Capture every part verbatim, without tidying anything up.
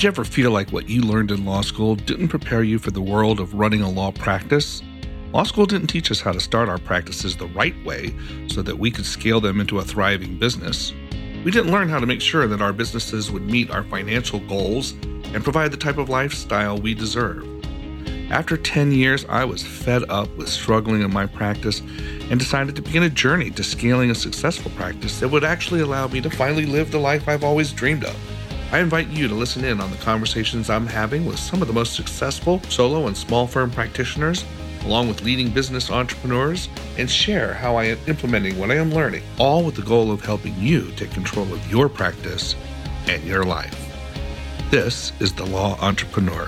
Did you ever feel like what you learned in law school didn't prepare you for the world of running a law practice? Law school didn't teach us how to start our practices the right way so that we could scale them into a thriving business. We didn't learn how to make sure that our businesses would meet our financial goals and provide the type of lifestyle we deserve. After ten years, I was fed up with struggling in my practice and decided to begin a journey to scaling a successful practice that would actually allow me to finally live the life I've always dreamed of. I invite you to listen in on the conversations I'm having with some of the most successful solo and small firm practitioners, along with leading business entrepreneurs, and share how I am implementing what I am learning, all with the goal of helping you take control of your practice and your life. This is The Law Entrepreneur.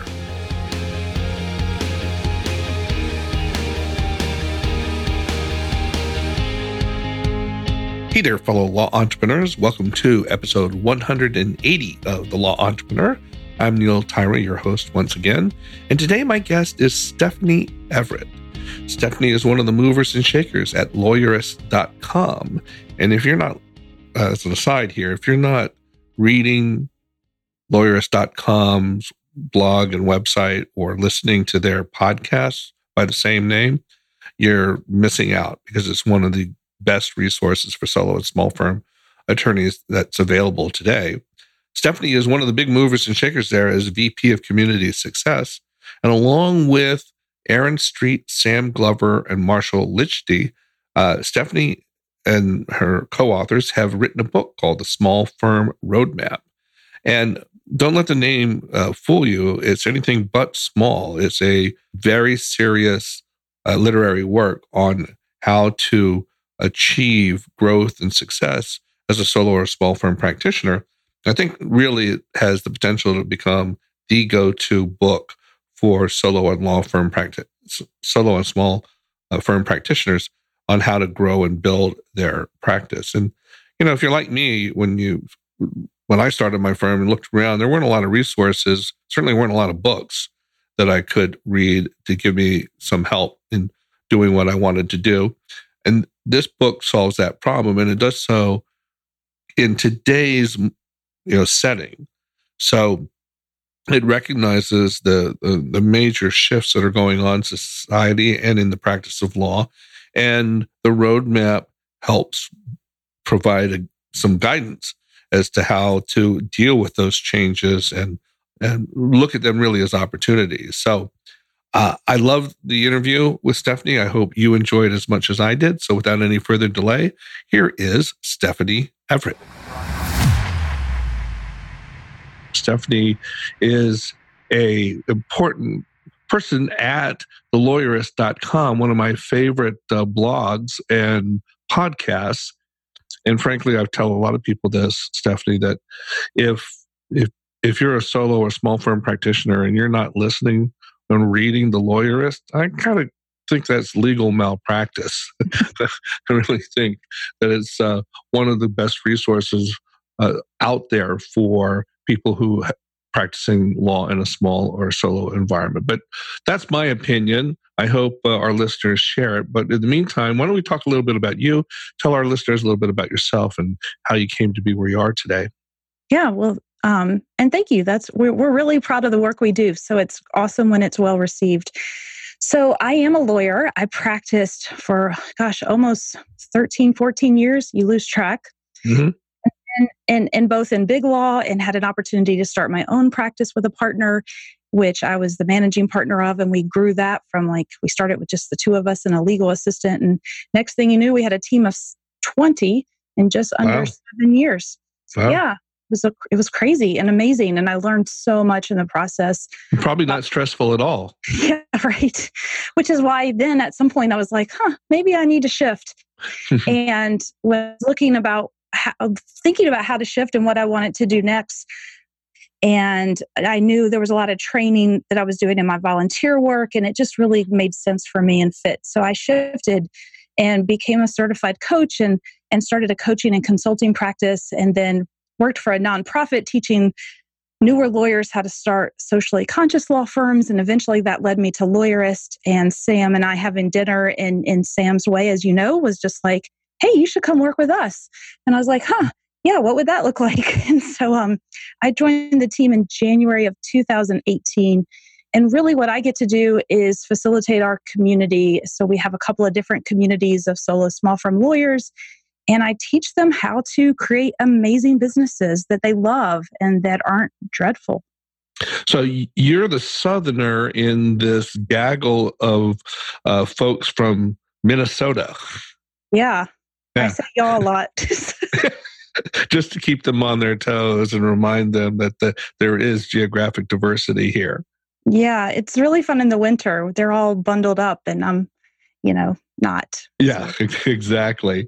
Hey there, fellow law entrepreneurs. Welcome to episode one hundred eighty of The Law Entrepreneur. I'm Neil Tyra, your host once again. And today my guest is Stephanie Everett. Stephanie is one of the movers and shakers at lawyerist dot com. And if you're not, uh, as an aside here, if you're not reading lawyerist dot com's blog and website or listening to their podcast by the same name, you're missing out because it's one of the best resources for solo and small firm attorneys that's available today. Stephanie is one of the big movers and shakers there as V P of Community Success. And along with Aaron Street, Sam Glover, and Marshall Lichty, uh, Stephanie and her co-authors have written a book called The Small Firm Roadmap. And don't let the name uh, fool you. It's anything but small. It's a very serious uh, literary work on how to achieve growth and success as a solo or small firm practitioner. I think really it has the potential to become the go-to book for solo and law firm practice, solo and small uh, firm practitioners on how to grow and build their practice. And you know, if you're like me, when you when I started my firm and looked around, there weren't a lot of resources. Certainly weren't a lot of books that I could read to give me some help in doing what I wanted to do. And this book solves that problem, and it does so in today's you know setting. So it recognizes the, the the major shifts that are going on in society and in the practice of law, and the roadmap helps provide a, some guidance as to how to deal with those changes and and look at them really as opportunities. So uh, I love the interview with Stephanie. I hope you enjoyed as much as I did. So without any further delay, here is Stephanie Everett. Stephanie is a important person at the lawyerist dot com, one of my favorite uh, blogs and podcasts. And frankly, I tell a lot of people this, Stephanie, that if if if you're a solo or small firm practitioner and you're not listening and reading The Lawyerist, I kind of think that's legal malpractice. I really think that it's uh, one of the best resources uh, out there for people who are practicing law in a small or solo environment. But that's my opinion. I hope uh, our listeners share it. But in the meantime, why don't we talk a little bit about you? Tell our listeners a little bit about yourself and how you came to be where you are today. Yeah, well, um, and thank you. That's we're we're really proud of the work we do. So it's awesome when it's well received. So I am a lawyer. I practiced for, gosh, almost thirteen, fourteen years. You lose track. Mm-hmm. And, and, and both in big law, and had an opportunity to start my own practice with a partner, which I was the managing partner of. And we grew that from like, we started with just the two of us and a legal assistant. And next thing you knew, we had a team of twenty in just under wow. seven years. Wow. Yeah. It was, a, it was crazy and amazing. And I learned so much in the process. Probably not stressful at all. Yeah, right. Which is why then at some point I was like, huh, maybe I need to shift. And was looking about, how, thinking about how to shift and what I wanted to do next. And I knew there was a lot of training that I was doing in my volunteer work, and it just really made sense for me and fit. So I shifted and became a certified coach and, and started a coaching and consulting practice, and then worked for a nonprofit teaching newer lawyers how to start socially conscious law firms. And eventually that led me to Lawyerist. And Sam and I having dinner in, in Sam's way, as you know, was just like, hey, you should come work with us. And I was like, huh, yeah, what would that look like? And so um, I joined the team in January of two thousand eighteen. And really what I get to do is facilitate our community. So we have a couple of different communities of solo small firm lawyers, and I teach them how to create amazing businesses that they love and that aren't dreadful. So you're the Southerner in this gaggle of uh, folks from Minnesota. Yeah, yeah. I say y'all a lot. Just to keep them on their toes and remind them that the, there is geographic diversity here. Yeah, it's really fun in the winter. They're all bundled up and I'm, you know, not. Yeah, so. Exactly.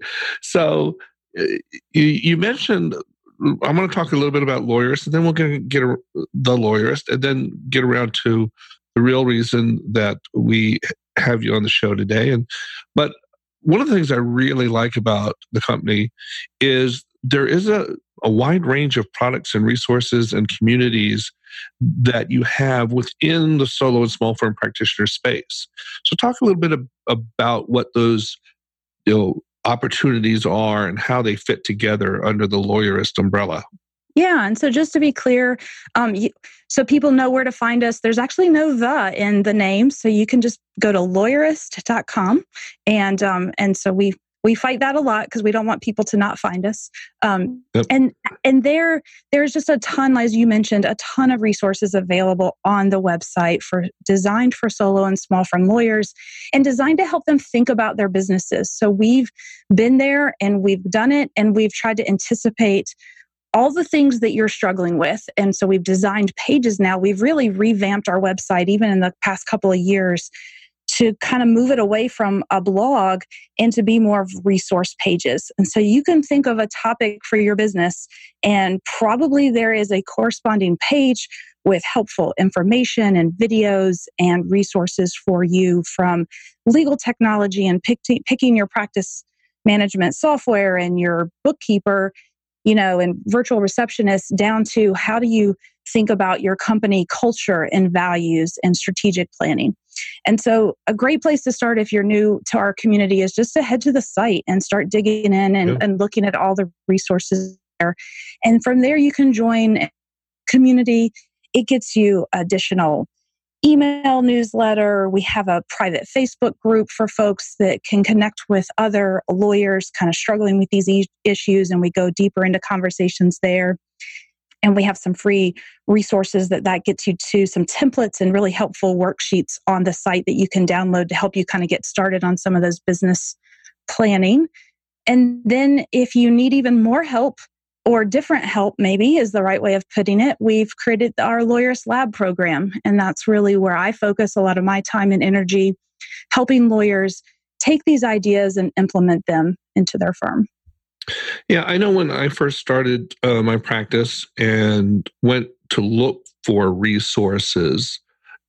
So uh, you, you mentioned, I'm going to talk a little bit about lawyers, and then we'll get, get a, the lawyerist, and then get around to the real reason that we have you on the show today. And but one of the things I really like about the company is there is a, a wide range of products and resources and communities that you have within the solo and small firm practitioner space. So talk a little bit of, about what those you know, opportunities are and how they fit together under the Lawyerist umbrella. Yeah. And so just to be clear, um, you, so people know where to find us, there's actually no the in the name. So you can just go to lawyerist dot com. And um, and so we we fight that a lot because we don't want people to not find us. Um, yep. And and there there's just a ton, as you mentioned, a ton of resources available on the website for designed for solo and small firm lawyers and designed to help them think about their businesses. So we've been there and we've done it and we've tried to anticipate all the things that you're struggling with. And so we've designed pages now. We've really revamped our website, even in the past couple of years, to kind of move it away from a blog and to be more of resource pages. And so you can think of a topic for your business, and probably there is a corresponding page with helpful information and videos and resources for you, from legal technology and pick, picking your practice management software and your bookkeeper, you know, and virtual receptionist, down to how do you think about your company culture and values and strategic planning. And so a great place to start if you're new to our community is just to head to the site and start digging in and, yeah. and looking at all the resources there. And from there, you can join community. It gets you additional email newsletter. We have a private Facebook group for folks that can connect with other lawyers kind of struggling with these e- issues. And we go deeper into conversations there. And we have some free resources that that gets you to, some templates and really helpful worksheets on the site that you can download to help you kind of get started on some of those business planning. And then if you need even more help, or different help maybe is the right way of putting it, we've created our Lawyerist Lab program. And that's really where I focus a lot of my time and energy, helping lawyers take these ideas and implement them into their firm. Yeah, I know when I first started uh, my practice and went to look for resources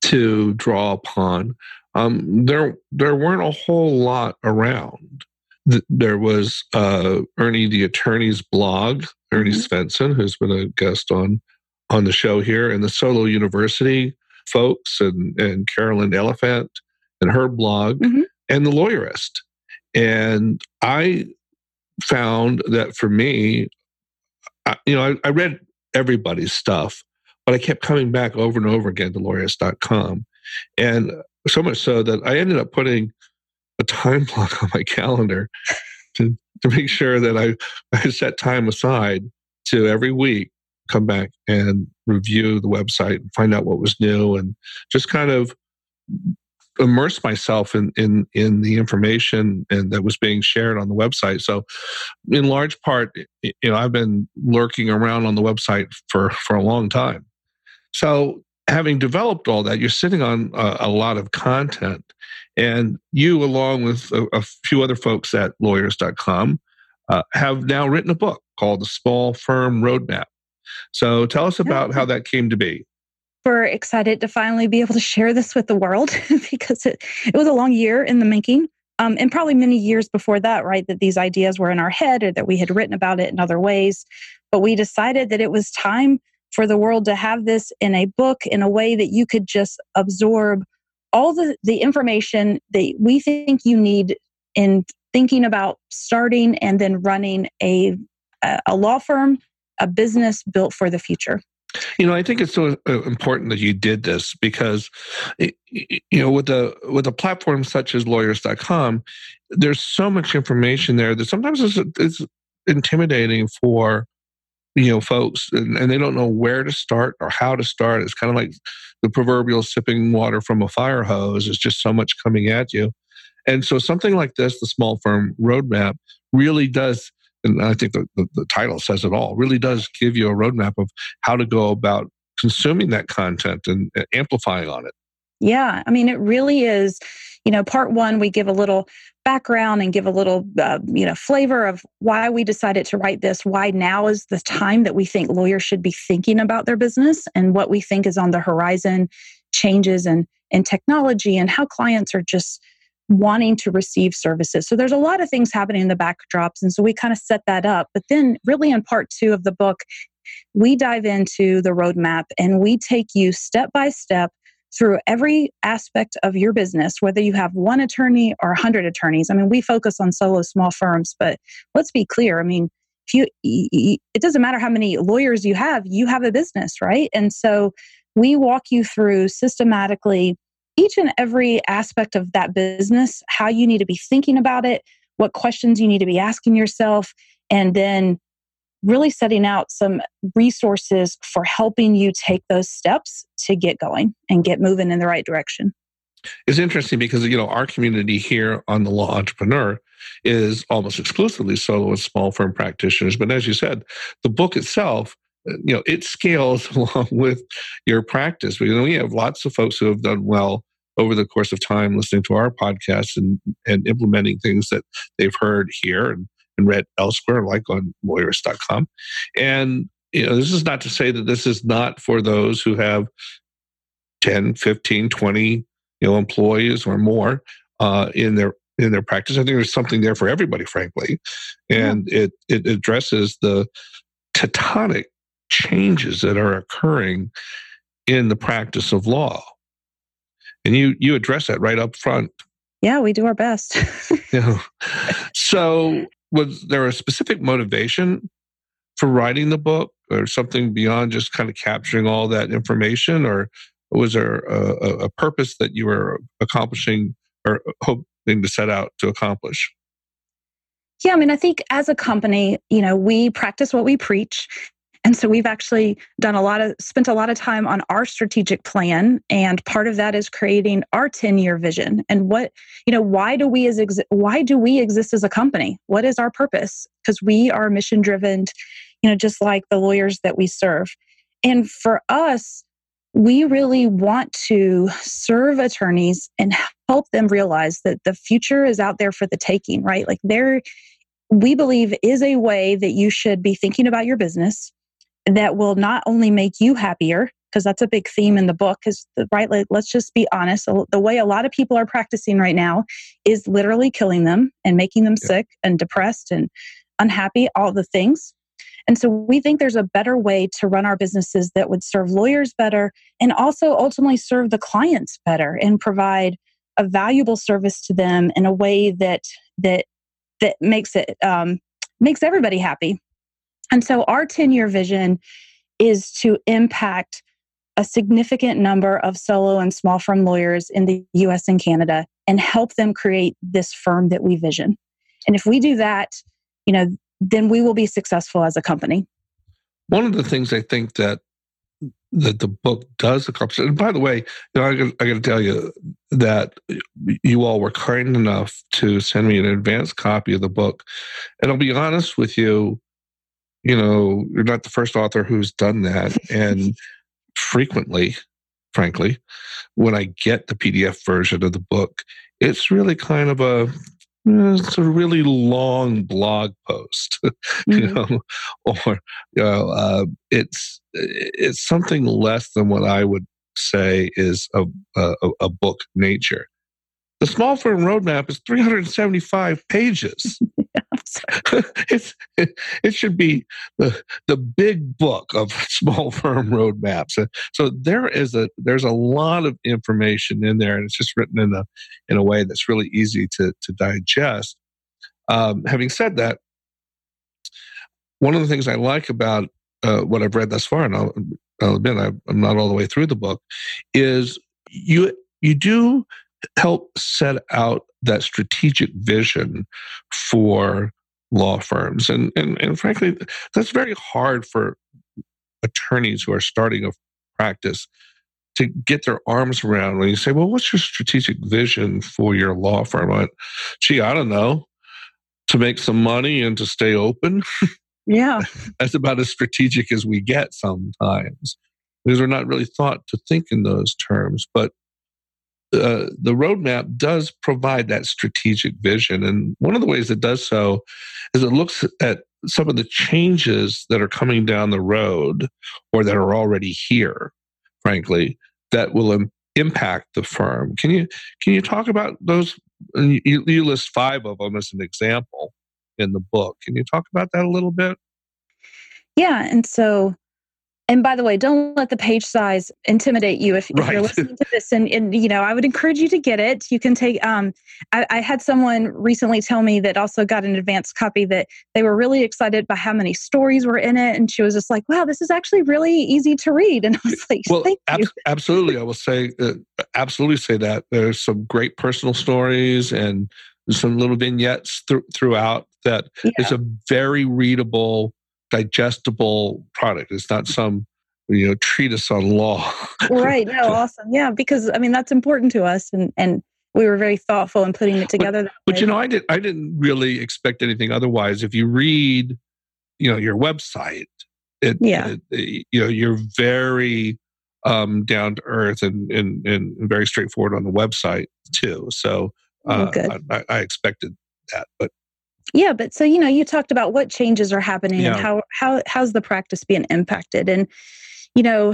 to draw upon, um, there there weren't a whole lot around. There was uh, Ernie the Attorney's blog, Ernie mm-hmm. Svensson, who's been a guest on on the show here, and the Solo University folks, and, and Carolyn Elephant and her blog, mm-hmm. and the Lawyerist. And I found that for me, I, you know, I, I read everybody's stuff, but I kept coming back over and over again to lawyerist dot com. And so much so that I ended up putting a time block on my calendar to, to make sure that I, I set time aside to every week come back and review the website and find out what was new and just kind of immerse myself in, in, in the information and that was being shared on the website. So in large part, you know, I've been lurking around on the website for, for a long time. So having developed all that, you're sitting on a, a lot of content, and you, along with a, a few other folks at lawyerist dot com, uh, have now written a book called The Small Firm Roadmap. So tell us about how that came to be. We're excited to finally be able to share this with the world because it, it was a long year in the making. Um, and probably many years before that, right, that these ideas were in our head or that we had written about it in other ways. But we decided that it was time for the world to have this in a book in a way that you could just absorb all the, the information that we think you need in thinking about starting and then running a a, a law firm, a business built for the future. You know, I think it's so important that you did this because, you know, with a with a platform such as lawyers dot com, there's so much information there that sometimes it's, it's intimidating for, you know, folks, and, and they don't know where to start or how to start. It's kind of like the proverbial sipping water from a fire hose. There's just so much coming at you. And so something like this, the Small Firm Roadmap, really does, and I think the, the, the title says it all, really does give you a roadmap of how to go about consuming that content and uh, amplifying on it. Yeah, I mean, it really is, you know, part one, we give a little background and give a little, uh, you know, flavor of why we decided to write this, why now is the time that we think lawyers should be thinking about their business and what we think is on the horizon, changes in, in technology and how clients are just wanting to receive services. So there's a lot of things happening in the backdrops. And so we kind of set that up. But then really in part two of the book, we dive into the roadmap and we take you step by step through every aspect of your business, whether you have one attorney or a hundred attorneys. I mean, we focus on solo small firms, but let's be clear. I mean, if you, it doesn't matter how many lawyers you have, you have a business, right? And so we walk you through systematically each and every aspect of that business, how you need to be thinking about it, what questions you need to be asking yourself, and then really setting out some resources for helping you take those steps to get going and get moving in the right direction. It's interesting because, you know, our community here on The Law Entrepreneur is almost exclusively solo and small firm practitioners. But as you said, the book itself, you know, it scales along with your practice. You know, we have lots of folks who have done well over the course of time listening to our podcast and, and implementing things that they've heard here and, and read elsewhere, like on lawyers dot com. And, you know, this is not to say that this is not for those who have ten, fifteen, twenty, you know, employees or more uh, in their in their practice. I think there's something there for everybody, frankly. And yeah. it it addresses the tectonic changes that are occurring in the practice of law. And you you address that right up front. Yeah, we do our best. You know, so was there a specific motivation for writing the book or something beyond just kind of capturing all that information? Or was there a, a purpose that you were accomplishing or hoping to set out to accomplish? Yeah, I mean, I think as a company, you know, we practice what we preach. And so we've actually done a lot of, spent a lot of time on our strategic plan. And part of that is creating our ten-year vision. And what, you know, why do we as, exi- why do we exist as a company? What is our purpose? Because we are mission driven, you know, just like the lawyers that we serve. And for us, we really want to serve attorneys and help them realize that the future is out there for the taking, right? Like there, we believe is a way that you should be thinking about your business that will not only make you happier, because that's a big theme in the book, is right. Like, let's just be honest. The way a lot of people are practicing right now is literally killing them and making them yeah. sick and depressed and unhappy, all the things. And so we think there's a better way to run our businesses that would serve lawyers better and also ultimately serve the clients better and provide a valuable service to them in a way that that that makes it um, makes everybody happy. And so our ten-year vision is to impact a significant number of solo and small firm lawyers in the U S and Canada and help them create this firm that we vision. And if we do that, you know, then we will be successful as a company. One of the things I think that that the book does accomplish, and by the way, you know, I got, I got to tell you that you all were kind enough to send me an advanced copy of the book. And I'll be honest with you, you know, you're not the first author who's done that. And frequently, frankly, when I get the P D F version of the book, it's really kind of a it's a really long blog post, mm-hmm. you know, or you know, uh, it's it's something less than what I would say is a a, a book nature. The Small Firm Roadmap is three hundred seventy-five pages. it's it, it should be the the big book of small firm roadmaps. So there is a there's a lot of information in there, and it's just written in a in a way that's really easy to to digest. Um, having said that, one of the things I like about uh, what I've read thus far, and I'll, I'll admit I'm not all the way through the book, is you you do help set out that strategic vision for law firms. And, and, and frankly, that's very hard for attorneys who are starting a practice to get their arms around when you say, well, what's your strategic vision for your law firm? I, Gee, I don't know, to make some money and to stay open. Yeah. That's about as strategic as we get sometimes, because we're not really thought to think in those terms. But uh, the roadmap does provide that strategic vision. And one of the ways it does so is it looks at some of the changes that are coming down the road or that are already here, frankly, that will im- impact the firm. Can you can you talk about those? You, you list five of them as an example in the book. Can you talk about that a little bit? Yeah. And so, and by the way, don't let the page size intimidate you if, if Right. you're listening to this. And, and, you know, I would encourage you to get it. You can take, um, I, I had someone recently tell me that also got an advanced copy that they were really excited by how many stories were in it. And she was just like, wow, this is actually really easy to read. And I was like, well, thank ab- you. absolutely. I will say, uh, absolutely say that. There's some great personal stories and some little vignettes th- throughout that. Yeah. It's a very readable, digestible product. It's not some, you know, treatise on law. Right. No, awesome. Yeah, because I mean that's important to us, and and we were very thoughtful in putting it together. But, but you know, I did I didn't really expect anything otherwise. If you read, you know, your website, it, yeah, it, you know, you're very um, down to earth and, and and very straightforward on the website too. So uh, oh, I, I expected that, but. Yeah, but so you know, you talked about what changes are happening yeah. and how how how's the practice being impacted, and you know,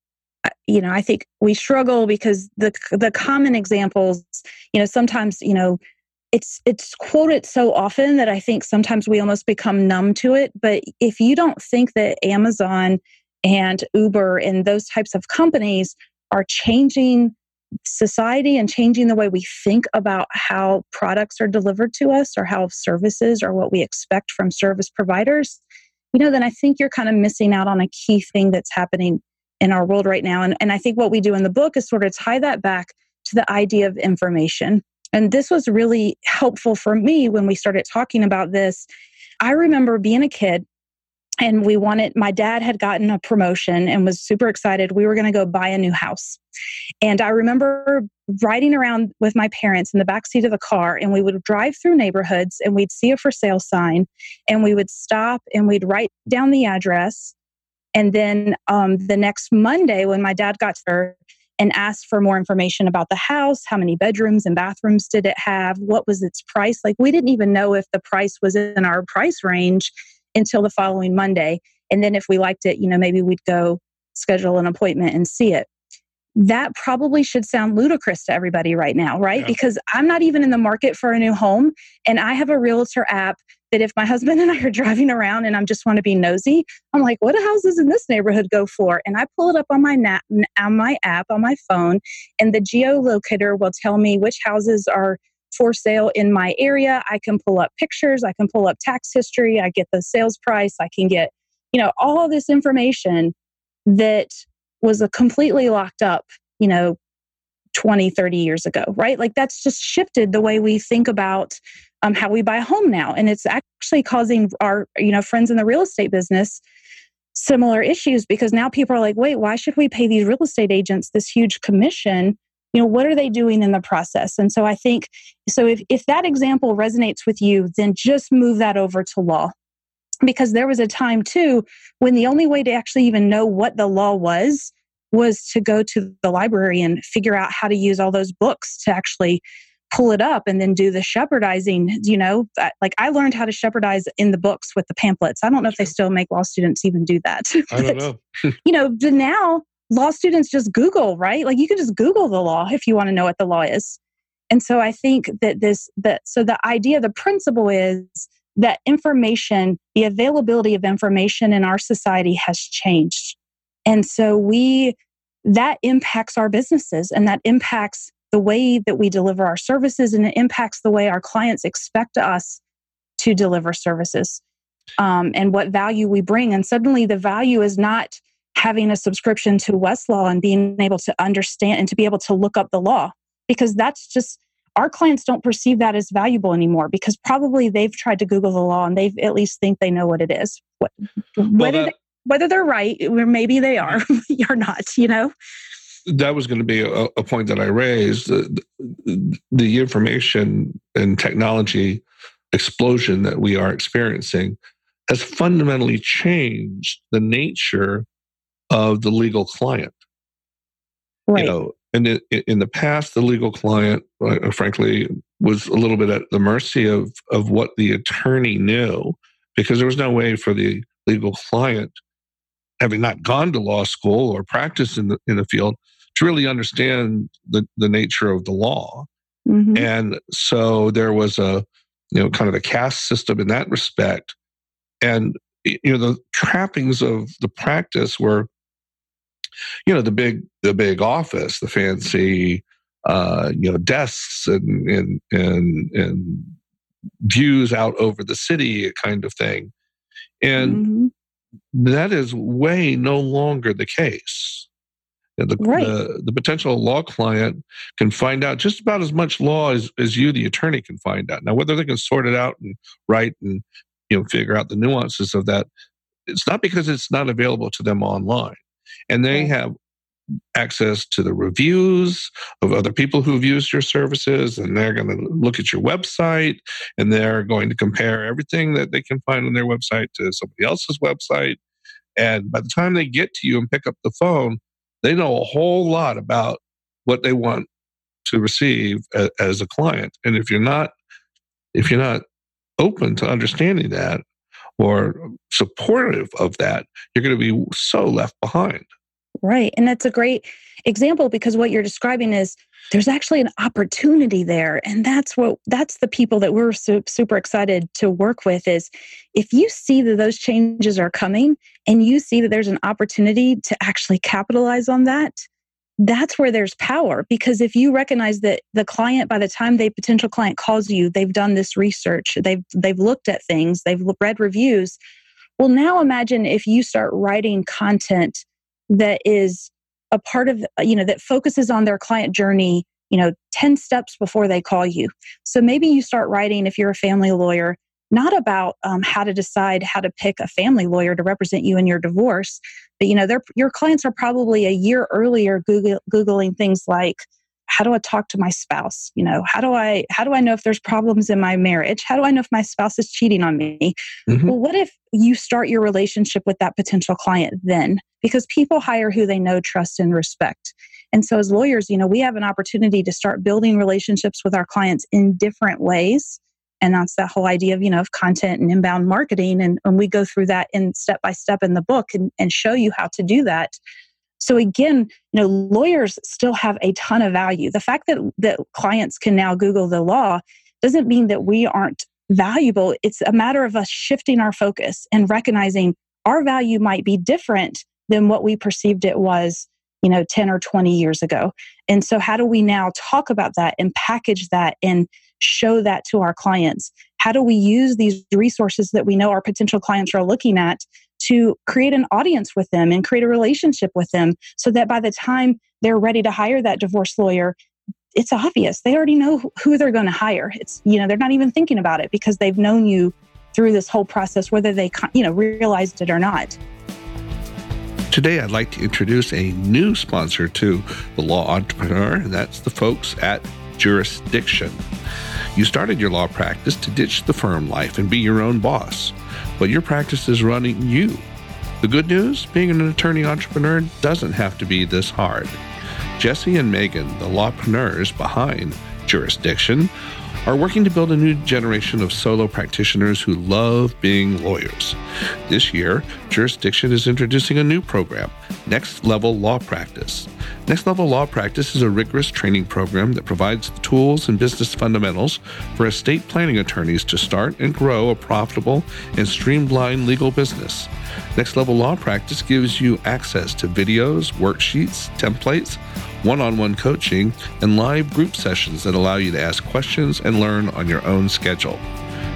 you know, I think we struggle because the the common examples, you know, sometimes you know, it's it's quoted so often that I think sometimes we almost become numb to it. But if you don't think that Amazon and Uber and those types of companies are changing society and changing the way we think about how products are delivered to us or how services or what we expect from service providers, you know, then I think you're kind of missing out on a key thing that's happening in our world right now. And, and I think what we do in the book is sort of tie that back to the idea of information. And this was really helpful for me when we started talking about this. I remember being a kid and we wanted, my dad had gotten a promotion and was super excited. We were going to go buy a new house. And I remember riding around with my parents in the backseat of the car, and we would drive through neighborhoods and we'd see a for sale sign and we would stop and we'd write down the address. And then um, the next Monday when my dad got there and asked for more information about the house, how many bedrooms and bathrooms did it have? What was its price? Like we didn't even know if the price was in our price range until the following Monday. And then if we liked it, you know, maybe we'd go schedule an appointment and see it. That probably should sound ludicrous to everybody right now, right? Yeah. Because I'm not even in the market for a new home. And I have a realtor app that if my husband and I are driving around and I just want to be nosy, I'm like, what do houses in this neighborhood go for? And I pull it up on my, na- on my app on my phone, and the geolocator will tell me which houses are for sale in my area. I can pull up pictures. I can pull up tax history. I get the sales price. I can get, you know, all of this information that was a completely locked up, you know, twenty, thirty years ago, right? Like that's just shifted the way we think about um, how we buy a home now. And it's actually causing our, you know, friends in the real estate business similar issues, because now people are like, wait, why should we pay these real estate agents this huge commission? You know, what are they doing in the process? And so I think, so if, if that example resonates with you, then just move that over to law. Because there was a time too when the only way to actually even know what the law was, was to go to the library and figure out how to use all those books to actually pull it up and then do the shepherdizing. You know, like I learned how to shepherdize in the books with the pamphlets. I don't know if they still make law students even do that. I don't know. You know, but now law students just Google, right? Like you can just Google the law if you want to know what the law is. And so I think that this, that, so the idea, the principle is that information, the availability of information in our society has changed. And so we, that impacts our businesses, and that impacts the way that we deliver our services, and it impacts the way our clients expect us to deliver services. um, and what value we bring. And suddenly the value is not having a subscription to Westlaw and being able to understand and to be able to look up the law, because that's just, our clients don't perceive that as valuable anymore, because probably they've tried to Google the law and they at least think they know what it is. What, well, whether, that, they, whether they're right, or maybe they are, or not, you know? That was going to be a, a point that I raised. The, the information and technology explosion that we are experiencing has fundamentally changed the nature of the legal client. Right. You know, and in, in the past, the legal client, uh, frankly, was a little bit at the mercy of of what the attorney knew, because there was no way for the legal client, having not gone to law school or practiced in the in the field, to really understand the, the nature of the law. Mm-hmm. And so there was a, you know, kind of a caste system in that respect. And, you know, the trappings of the practice were, you know, the big, the big office, the fancy, uh, you know, desks and, and, and, and views out over the city kind of thing. And mm-hmm. that is way no longer the case. The, right. the, the potential law client can find out just about as much law as, as you, the attorney, can find out. Now, whether they can sort it out and write and, you know, figure out the nuances of that, it's not because it's not available to them online. And they right. have access to the reviews of other people who've used your services, and they're going to look at your website, and they're going to compare everything that they can find on their website to somebody else's website. And by the time they get to you and pick up the phone, they know a whole lot about what they want to receive a, as a client. And if you're not, if you're not open to understanding that or supportive of that, you're going to be so left behind. Right. And that's a great example, because what you're describing is there's actually an opportunity there. And that's what, that's the people that we're su- super excited to work with. Is if you see that those changes are coming and you see that there's an opportunity to actually capitalize on that, that's where there's power. Because if you recognize that the client, by the time the potential client calls you, they've done this research, they've, they've looked at things, they've read reviews. Well, now imagine if you start writing content that is a part of, you know, that focuses on their client journey, you know, ten steps before they call you. So maybe you start writing, if you're a family lawyer, not about um, how to decide how to pick a family lawyer to represent you in your divorce, but, you know, your clients are probably a year earlier Google, Googling things like, how do I talk to my spouse? You know, how do I, how do I know if there's problems in my marriage? How do I know if my spouse is cheating on me? Mm-hmm. Well, what if you start your relationship with that potential client then? Because people hire who they know, trust, and respect. And so as lawyers, you know, we have an opportunity to start building relationships with our clients in different ways. And that's that whole idea of, you know, of content and inbound marketing. And, and we go through that in step by step in the book and, and show you how to do that. So again, you know, lawyers still have a ton of value. The fact that, that clients can now Google the law doesn't mean that we aren't valuable. It's a matter of us shifting our focus and recognizing our value might be different than what we perceived it was, you know, ten or twenty years ago. And so how do we now talk about that and package that and show that to our clients? How do we use these resources that we know our potential clients are looking at to create an audience with them and create a relationship with them, so that by the time they're ready to hire that divorce lawyer, it's obvious. They already know who they're going to hire. It's, you know, they're not even thinking about it because they've known you through this whole process, whether they, you know, realized it or not. Today, I'd like to introduce a new sponsor to the Law Entrepreneur, and that's the folks at Jurisdiction. You started your law practice to ditch the firm life and be your own boss, but your practice is running you. The good news, being an attorney entrepreneur doesn't have to be this hard. Jesse and Megan, the lawpreneurs behind Jurisdiction, are working to build a new generation of solo practitioners who love being lawyers. This year, Jurisdiction is introducing a new program, Next Level Law Practice. Next Level Law Practice is a rigorous training program that provides the tools and business fundamentals for estate planning attorneys to start and grow a profitable and streamlined legal business. Next Level Law Practice gives you access to videos, worksheets, templates, one-on-one coaching, and live group sessions that allow you to ask questions and learn on your own schedule.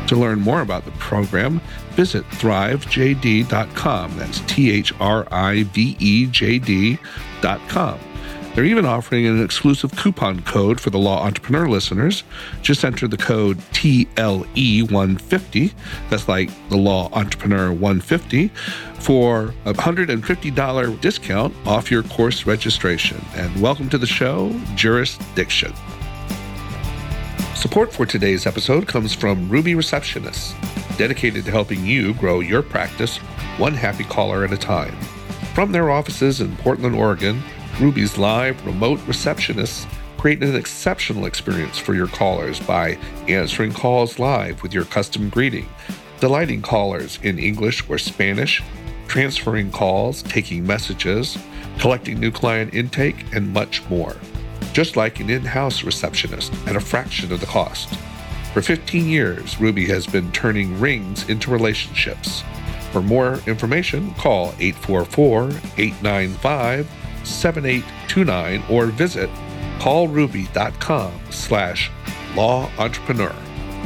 To learn more about the program, visit thrive j d dot com. That's T H R I V E J D dot com. They're even offering an exclusive coupon code for the Law Entrepreneur listeners. Just enter the code T L E one fifty, that's like the Law Entrepreneur one fifty, for a one hundred fifty dollars discount off your course registration. And welcome to the show, Jurisdiction. Support for today's episode comes from Ruby Receptionists, dedicated to helping you grow your practice one happy caller at a time. From their offices in Portland, Oregon, Ruby's live remote receptionists create an exceptional experience for your callers by answering calls live with your custom greeting, delighting callers in English or Spanish, transferring calls, taking messages, collecting new client intake, and much more. Just like an in-house receptionist at a fraction of the cost. For fifteen years, Ruby has been turning rings into relationships. For more information, call eight four four, eight nine five, seven eight two nine or visit callruby.com slash law entrepreneur.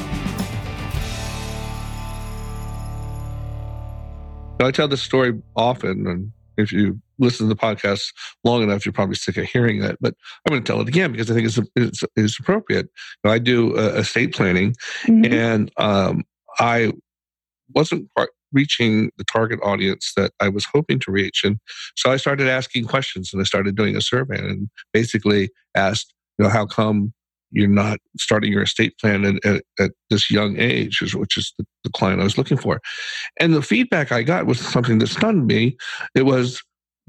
I tell this story often, and if you listen to the podcast long enough, you're probably sick of hearing it, but I'm going to tell it again because I think it's it's, it's appropriate. You know, I do uh, estate planning, mm-hmm. and um, I wasn't quite reaching the target audience that I was hoping to reach, and so I started asking questions, and I started doing a survey, and basically asked, you know, how come you're not starting your estate plan at, at, at this young age, which is the, the client I was looking for. And the feedback I got was something that stunned me. It was,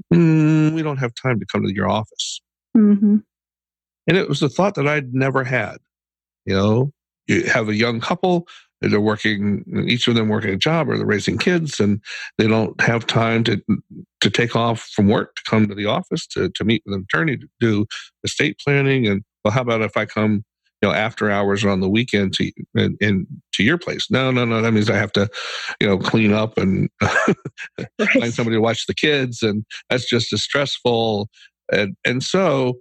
mm, we don't have time to come to your office. Mm-hmm. And it was a thought that I'd never had. You know, you have a young couple, they're working, each of them working a job or they're raising kids, and they don't have time to to take off from work to come to the office to, to meet with an attorney to do estate planning. And well, how about if I come, you know, after hours or on the weekend to in, in to your place? No, no, no. That means I have to, you know, clean up and right. find somebody to watch the kids, and that's just as stressful. And and so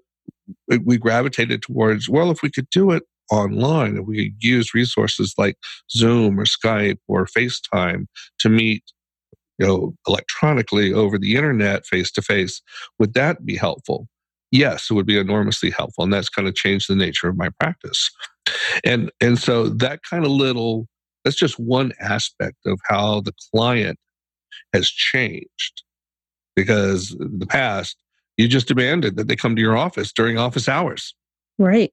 we gravitated towards, well, if we could do it online, if we could use resources like Zoom or Skype or FaceTime to meet, you know, electronically over the internet, face to face, would that be helpful? Yes, it would be enormously helpful, and that's kind of changed the nature of my practice. And and so that kind of little, that's just one aspect of how the client has changed. Because in the past, you just demanded that they come to your office during office hours. Right.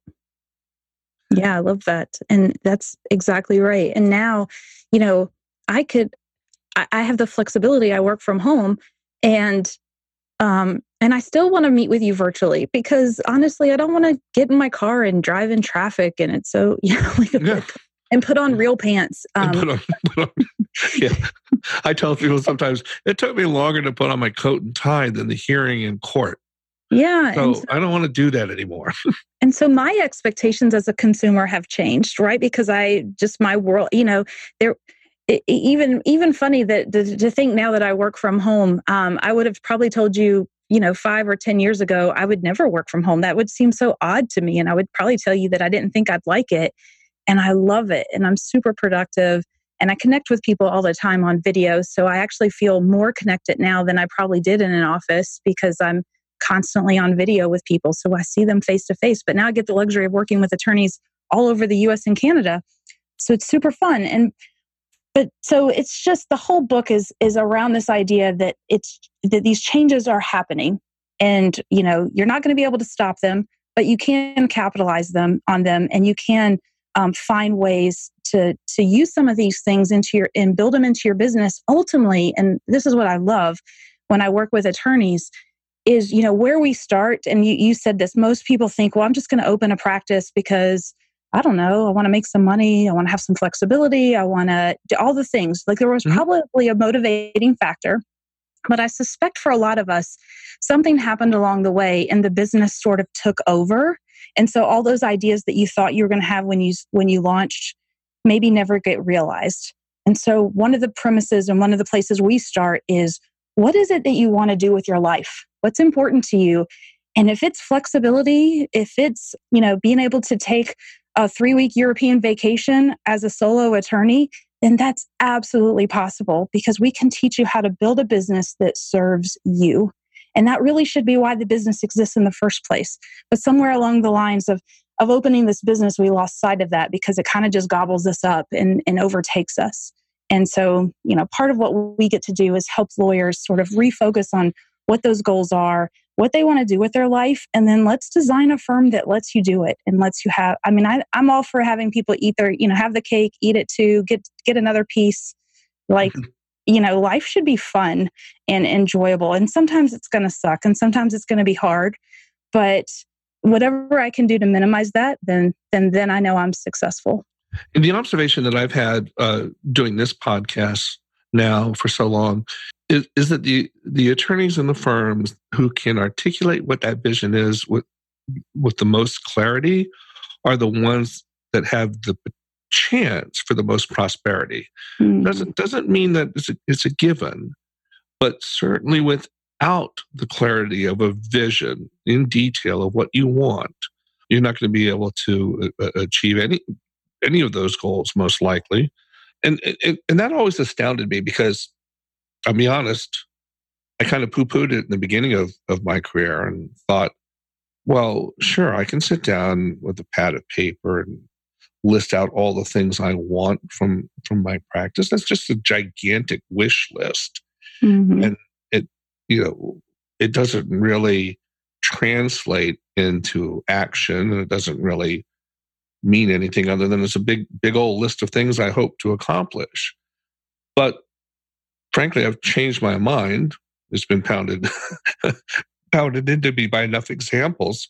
Yeah, I love that. And that's exactly right. And now, you know, I could, I, I have the flexibility. I work from home, and um, and I still want to meet with you virtually because honestly, I don't want to get in my car and drive in traffic. And it's so, you know, like, yeah. and put on real pants. Um, put on, put on, yeah. I tell people sometimes it took me longer to put on my coat and tie than the hearing in court. Yeah. So, so I don't want to do that anymore. And so my expectations as a consumer have changed, right? Because I just, my world, you know, there, it, even, even funny that to, to think now that I work from home, um, I would have probably told you, you know, five or ten years ago, I would never work from home. That would seem so odd to me. And I would probably tell you that I didn't think I'd like it. And I love it. And I'm super productive. And I connect with people all the time on video. So I actually feel more connected now than I probably did in an office because I'm constantly on video with people. So I see them face to face. But now I get the luxury of working with attorneys all over the U S and Canada. So it's super fun. And but so it's just the whole book is is around this idea that it's that these changes are happening. And you know, you're not going to be able to stop them, but you can capitalize them on them, and you can um, find ways to to use some of these things into your and build them into your business ultimately. And this is what I love when I work with attorneys is, you know, where we start. And you, you said this, most people think, well, I'm just going to open a practice because I don't know, I want to make some money. I want to have some flexibility. I want to do all the things. Like there was mm-hmm. probably a motivating factor, but I suspect for a lot of us, something happened along the way and the business sort of took over. And so all those ideas that you thought you were going to have when you, when you launched maybe never get realized. And so one of the premises and one of the places we start is, what is it that you want to do with your life? What's important to you? And if it's flexibility, if it's, you know, being able to take a three-week European vacation as a solo attorney, then that's absolutely possible because we can teach you how to build a business that serves you. And that really should be why the business exists in the first place. But somewhere along the lines of, of opening this business, we lost sight of that because it kind of just gobbles us up and, and overtakes us. And so, you know, part of what we get to do is help lawyers sort of refocus on what those goals are, what they want to do with their life, and then let's design a firm that lets you do it and lets you have, I mean, I, I'm all for having people eat their, you know, have the cake, eat it too, get, get another piece. Like, you know, life should be fun and enjoyable. And sometimes it's going to suck and sometimes it's going to be hard, but whatever I can do to minimize that, then, then, then I know I'm successful. And the observation that I've had uh, doing this podcast now for so long is, is that the, the attorneys in the firms who can articulate what that vision is with, with the most clarity are the ones that have the chance for the most prosperity. Mm-hmm. Doesn't, doesn't mean that it's a, it's a given, but certainly without the clarity of a vision in detail of what you want, you're not going to be able to uh, achieve any any of those goals, most likely. And, and and that always astounded me because, I'll be honest, I kind of poo-pooed it in the beginning of, of my career and thought, well, sure, I can sit down with a pad of paper and list out all the things I want from, from my practice. That's just a gigantic wish list. Mm-hmm. And it, you know, it doesn't really translate into action, and it doesn't really mean anything other than it's a big, big old list of things I hope to accomplish. But frankly, I've changed my mind. It's been pounded, pounded into me by enough examples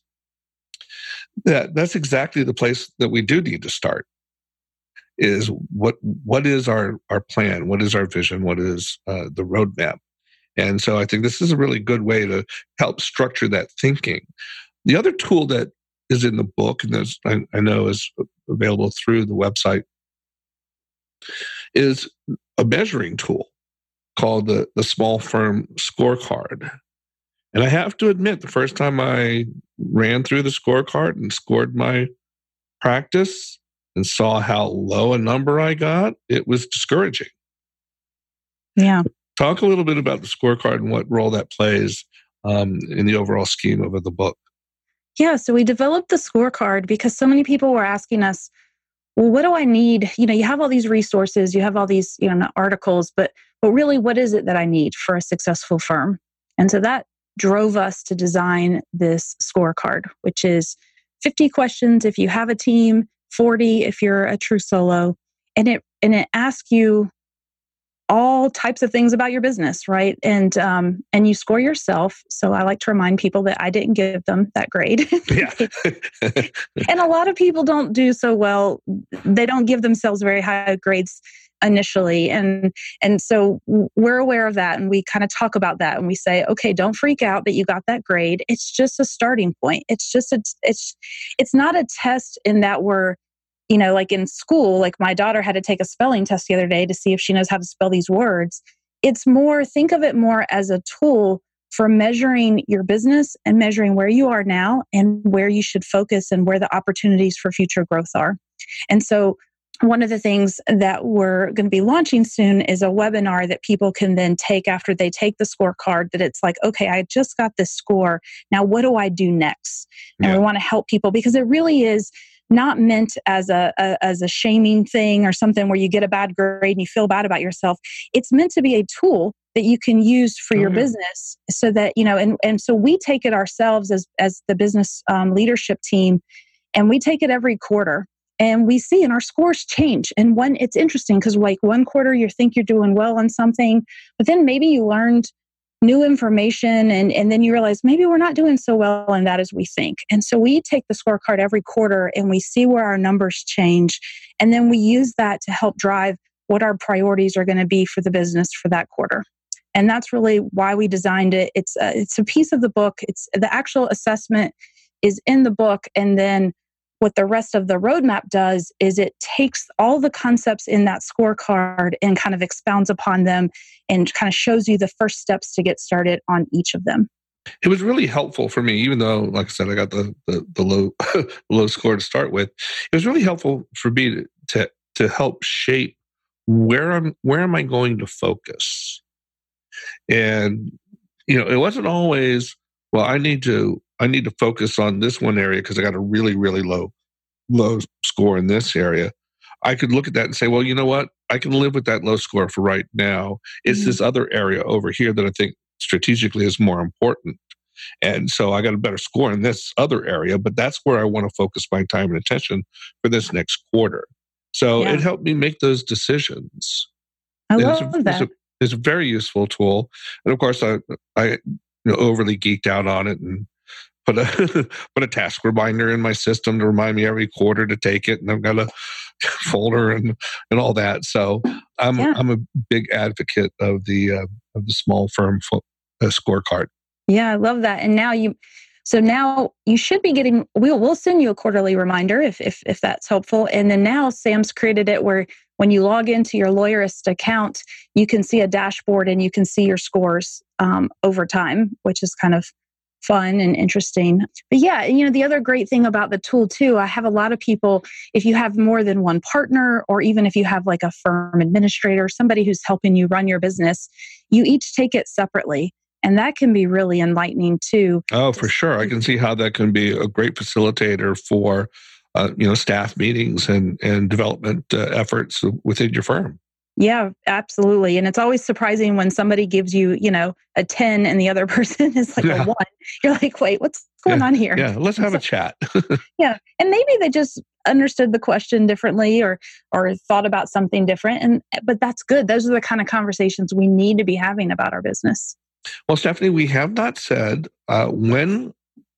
that that's exactly the place that we do need to start. Is what what is our our plan? What is our vision? What is uh, the roadmap? And so I think this is a really good way to help structure that thinking. The other tool that is in the book, and that's, I, I know is available through the website, is a measuring tool called the, the Small Firm Scorecard. And I have to admit, the first time I ran through the scorecard and scored my practice and saw how low a number I got, it was discouraging. Yeah. Talk a little bit about the scorecard and what role that plays um, in the overall scheme of the book. Yeah, so we developed the scorecard because so many people were asking us, well, what do I need? You know, you have all these resources, you have all these, you know, articles, but but really, what is it that I need for a successful firm? And so that drove us to design this scorecard, which is fifty questions if you have a team, forty if you're a true solo, and it and it asks you all types of things about your business, right? And um, and you score yourself. So I like to remind people that I didn't give them that grade. Yeah. And a lot of people don't do so well. They don't give themselves very high grades initially. And and so we're aware of that. And we kind of talk about that. And we say, okay, don't freak out that you got that grade. It's just a starting point. It's just, a, it's it's not a test in that we're, you know, like in school, like my daughter had to take a spelling test the other day to see if she knows how to spell these words. It's more, think of it more as a tool for measuring your business and measuring where you are now and where you should focus and where the opportunities for future growth are. And so one of the things that we're going to be launching soon is a webinar that people can then take after they take the scorecard, that it's like, okay, I just got this score. Now, what do I do next? And yeah. we want to help people because it really is not meant as a, a as a shaming thing or something where you get a bad grade and you feel bad about yourself. It's meant to be a tool that you can use for oh, your yeah. business so that, you know, and, and so we take it ourselves as, as the business um, leadership team, and we take it every quarter and we see, and our scores change. And one, it's interesting because like one quarter you think you're doing well on something, but then maybe you learned new information and, and then you realize maybe we're not doing so well in that as we think. And so we take the scorecard every quarter and we see where our numbers change. And then we use that to help drive what our priorities are going to be for the business for that quarter. And that's really why we designed it. It's a, it's a piece of the book. It's the actual assessment is in the book. And then what the rest of the roadmap does is it takes all the concepts in that scorecard and kind of expounds upon them and kind of shows you the first steps to get started on each of them. It was really helpful for me, even though, like I said, I got the the, the low low score to start with. It was really helpful for me to, to to help shape where I'm where am I going to focus. And you know, it wasn't always, well, I need to I need to focus on this one area because I got a really really low low score in this area. I could look at that and say, well, you know what? I can live with that low score for right now. It's mm-hmm. this other area over here that I think strategically is more important. And so I got a better score in this other area, but that's where I want to focus my time and attention for this next quarter. So yeah. It helped me make those decisions. I love it's a, that. It's a, it's a very useful tool. And of course, I, I you know, overly geeked out on it and put a put a task reminder in my system to remind me every quarter to take it. And I've got a folder and, and all that. So I'm yeah. I'm a big advocate of the uh, of the small firm fo- uh, scorecard. Yeah, I love that. And now you, so now you should be getting, we'll, we'll send you a quarterly reminder if, if, if that's helpful. And then now Sam's created it where when you log into your Lawyerist account, you can see a dashboard and you can see your scores um, over time, which is kind of fun and interesting. But yeah, you know, the other great thing about the tool too, I have a lot of people, if you have more than one partner, or even if you have like a firm administrator, somebody who's helping you run your business, you each take it separately. And that can be really enlightening too. Oh, for sure. I can see how that can be a great facilitator for, uh, you know, staff meetings and, and development uh, efforts within your firm. Yeah, absolutely. And it's always surprising when somebody gives you, you know, a ten and the other person is like yeah. a one. You're like, wait, what's going yeah. on here? Yeah, let's have so, a chat. yeah. And maybe they just understood the question differently or or thought about something different. And but that's good. Those are the kind of conversations we need to be having about our business. Well, Stephanie, we have not said uh, when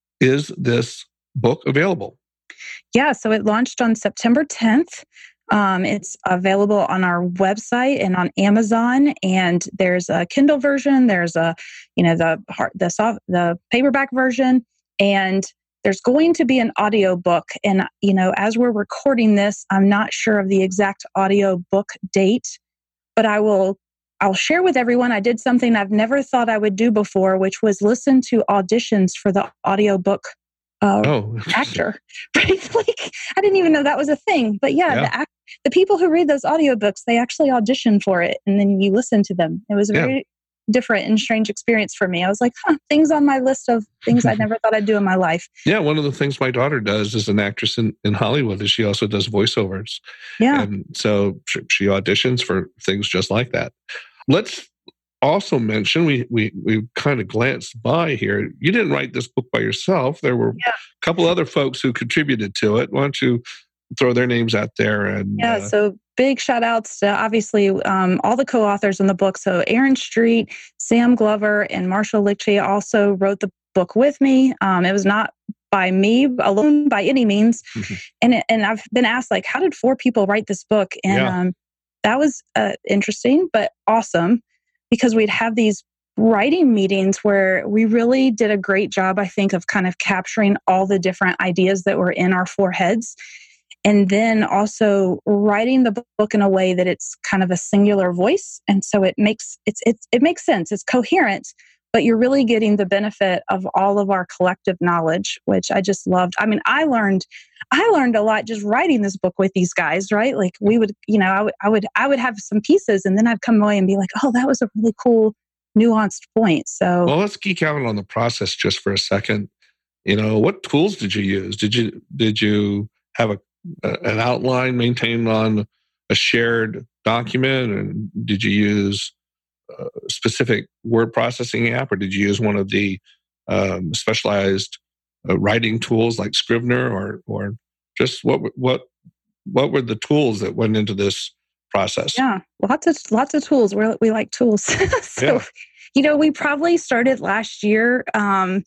is this book available? Yeah, so it launched on September tenth. Um, it's available on our website and on Amazon. And there's a Kindle version. There's a, you know, the hard, the soft, the paperback version, and there's going to be an audio book. And you know, as we're recording this, I'm not sure of the exact audio book date, but I will. I'll share with everyone. I did something I've never thought I would do before, which was listen to auditions for the audiobook uh, oh, actor. Right? Like, I didn't even know that was a thing. But yeah, yeah. the act- the people who read those audiobooks, they actually audition for it, and then you listen to them. It was a very yeah. different and strange experience for me. I was like, huh, things on my list of things I never thought I'd do in my life. Yeah, one of the things my daughter does as an actress in, in Hollywood is she also does voiceovers. Yeah. And so she, she auditions for things just like that. Let's also mention, we we we kind of glanced by here, you didn't write this book by yourself. There were yeah. a couple other folks who contributed to it. Why don't you throw their names out there? And Yeah, uh, so big shout outs to obviously um, all the co-authors in the book. So Aaron Street, Sam Glover, and Marshall Lichty also wrote the book with me. Um, it was not by me alone by any means. Mm-hmm. And it, and I've been asked, like, how did four people write this book? And yeah. um, that was uh, interesting, but awesome, because we'd have these writing meetings where we really did a great job, I think, of kind of capturing all the different ideas that were in our four heads. And then also writing the book in a way that it's kind of a singular voice. And so it makes it's, it's it makes sense. It's coherent, but you're really getting the benefit of all of our collective knowledge, which I just loved. I mean, I learned I learned a lot just writing this book with these guys, right? Like we would, you know, I would I would I would have some pieces and then I'd come away and be like, oh, that was a really cool, nuanced point. So well, let's geek out on the process just for a second. You know, what tools did you use? Did you did you have a an outline maintained on a shared document, and did you use a specific word processing app, or did you use one of the um, specialized uh, writing tools like Scrivener, or or just what what what were the tools that went into this process? Yeah, lots of lots of tools. We we like tools. so yeah. you know, we probably started last year um,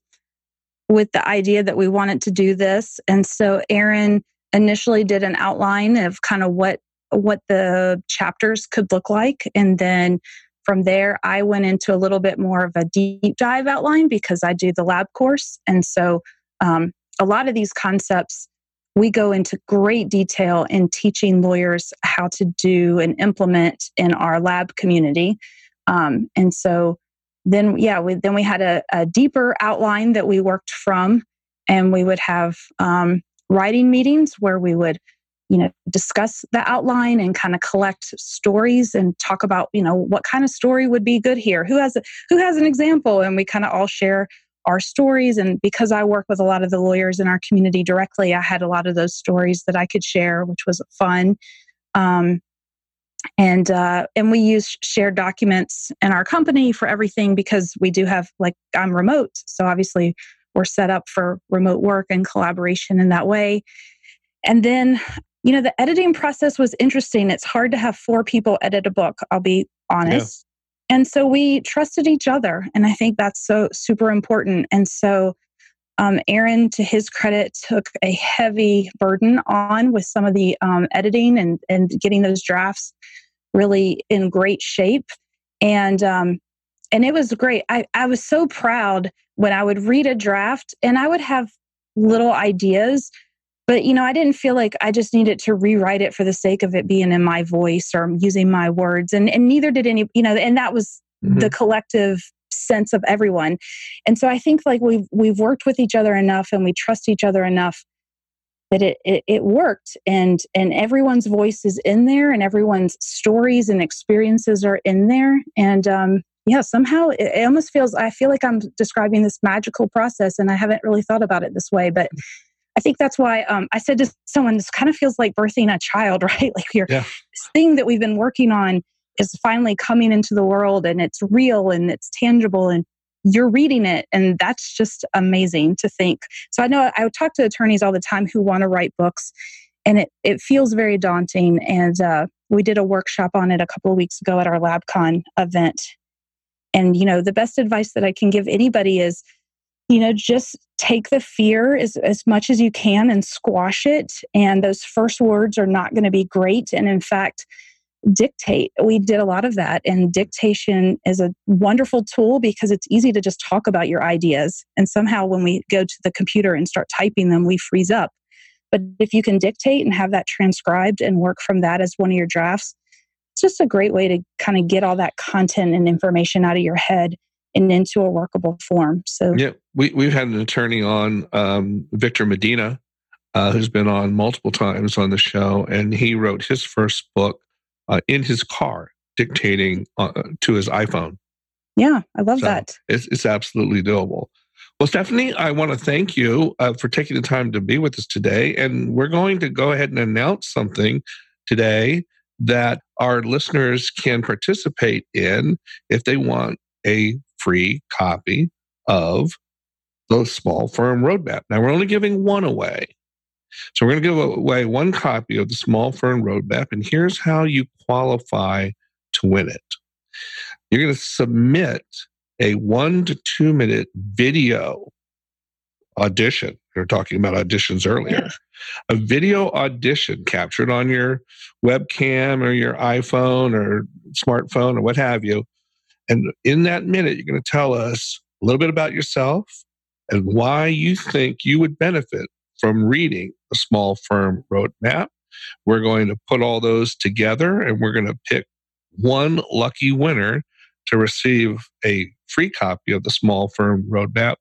with the idea that we wanted to do this, and so Aaron initially did an outline of kind of what what the chapters could look like. And then from there, I went into a little bit more of a deep dive outline because I do the lab course. And so um, a lot of these concepts, we go into great detail in teaching lawyers how to do and implement in our lab community. Um, and so then, yeah, we, then we had a, a deeper outline that we worked from, and we would have um, writing meetings where we would, you know, discuss the outline and kind of collect stories and talk about, you know, what kind of story would be good here. Who has a, who has an example? And we kind of all share our stories. And because I work with a lot of the lawyers in our community directly, I had a lot of those stories that I could share, which was fun. Um, and uh, and we use shared documents in our company for everything because we do have, like, I'm remote, so obviously we're set up for remote work and collaboration in that way. And then, you know, the editing process was interesting. It's hard to have four people edit a book, I'll be honest. Yeah. And so we trusted each other. And I think that's so super important. And so um, Aaron, to his credit, took a heavy burden on with some of the um, editing and, and getting those drafts really in great shape. And um, and it was great. I, I was so proud when I would read a draft and I would have little ideas. But, you know, I didn't feel like I just needed to rewrite it for the sake of it being in my voice or using my words. And, and neither did any, you know, and that was mm-hmm. the collective sense of everyone. And so I think like we've, we've worked with each other enough and we trust each other enough that it, it, it worked. And, and everyone's voice is in there and everyone's stories and experiences are in there. And um, yeah, somehow it, it almost feels, I feel like I'm describing this magical process and I haven't really thought about it this way, but I think that's why um, I said to someone, this kind of feels like birthing a child, right? Like you're, yeah. this thing that we've been working on is finally coming into the world and it's real and it's tangible and you're reading it. And that's just amazing to think. So I know I talk to attorneys all the time who want to write books and it, it feels very daunting. And uh, we did a workshop on it a couple of weeks ago at our LabCon event. And, you know, the best advice that I can give anybody is, you know, just take the fear as, as much as you can and squash it. And those first words are not going to be great. And in fact, dictate. We did a lot of that. And dictation is a wonderful tool because it's easy to just talk about your ideas. And somehow when we go to the computer and start typing them, we freeze up. But if you can dictate and have that transcribed and work from that as one of your drafts, it's just a great way to kind of get all that content and information out of your head and into a workable form. So yeah, we, we've had an attorney on, um, Victor Medina, uh, who's been on multiple times on the show, and he wrote his first book uh, in his car, dictating uh, to his iPhone. Yeah, I love so that. It's, it's absolutely doable. Well, Stephanie, I want to thank you uh, for taking the time to be with us today. And we're going to go ahead and announce something today that our listeners can participate in if they want a free copy of the Small Firm Roadmap. Now, we're only giving one away. So we're going to give away one copy of the Small Firm Roadmap, and here's how you qualify to win it. You're going to submit a one to two minute video audition. We were talking about auditions earlier. A video audition captured on your webcam or your iPhone or smartphone or what have you. And in that minute, you're going to tell us a little bit about yourself and why you think you would benefit from reading the Small Firm Roadmap. We're going to put all those together and we're going to pick one lucky winner to receive a free copy of the Small Firm Roadmap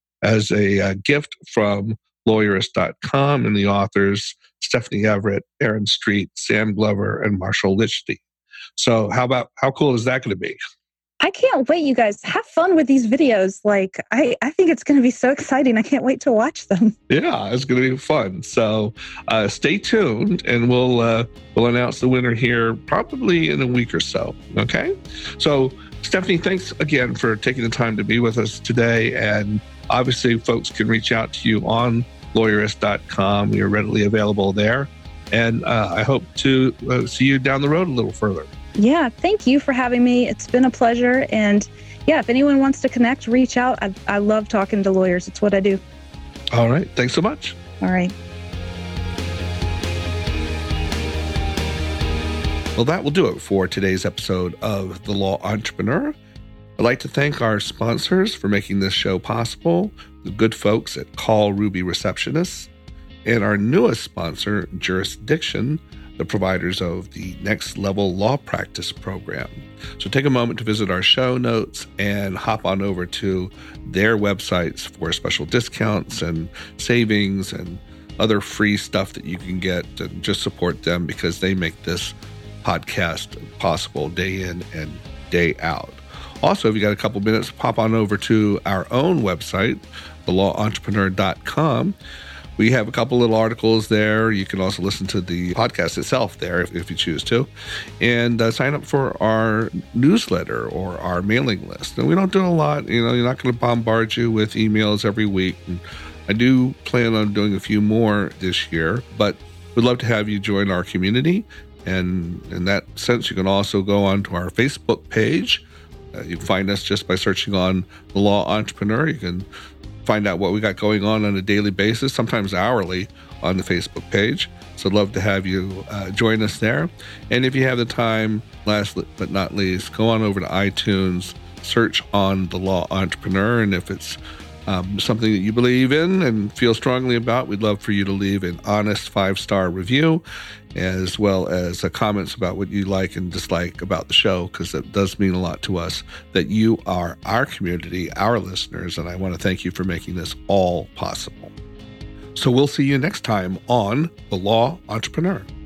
as a uh, gift from lawyerist dot com and the authors Stephanie Everett, Aaron Street, Sam Glover, and Marshall Lichty. So how about, how cool is that going to be? I can't wait, you guys. Have fun with these videos. Like, I, I think it's going to be so exciting. I can't wait to watch them. Yeah, it's going to be fun. So uh, stay tuned and we'll uh, we'll announce the winner here probably in a week or so. Okay? So, Stephanie, thanks again for taking the time to be with us today. And obviously, folks can reach out to you on lawyerist dot com. You're readily available there. And uh, I hope to uh, see you down the road a little further. Yeah, thank you for having me. It's been a pleasure. And yeah, if anyone wants to connect, reach out. I, I love talking to lawyers. It's what I do. All right. Thanks so much. All right. Well, that will do it for today's episode of The Law Entrepreneur. I'd like to thank our sponsors for making this show possible, the good folks at Call Ruby Receptionists, and our newest sponsor, Jurisdiction, the providers of the Next Level Law Practice program. So take a moment to visit our show notes and hop on over to their websites for special discounts and savings and other free stuff that you can get, and just support them because they make this podcast possible day in and day out. Also, if you got a couple minutes, pop on over to our own website, the law entrepreneur dot com. We have a couple little articles there. You can also listen to the podcast itself there if, if you choose to, and uh, sign up for our newsletter or our mailing list. And we don't do a lot. You know, you're not going to bombard you with emails every week. And I do plan on doing a few more this year, but we'd love to have you join our community. And in that sense, you can also go on to our Facebook page. Uh, you can find us just by searching on The Law Entrepreneur. You can find out what we got going on on a daily basis, sometimes hourly, on the Facebook page. So I'd love to have you uh, join us there. And if you have the time, last but not least, go on over to iTunes, search on The Law Entrepreneur, and if it's um, something that you believe in and feel strongly about, we'd love for you to leave an honest five-star review, as well as uh, comments about what you like and dislike about the show, because it does mean a lot to us that you are our community, our listeners, and I want to thank you for making this all possible. So we'll see you next time on The Law Entrepreneur.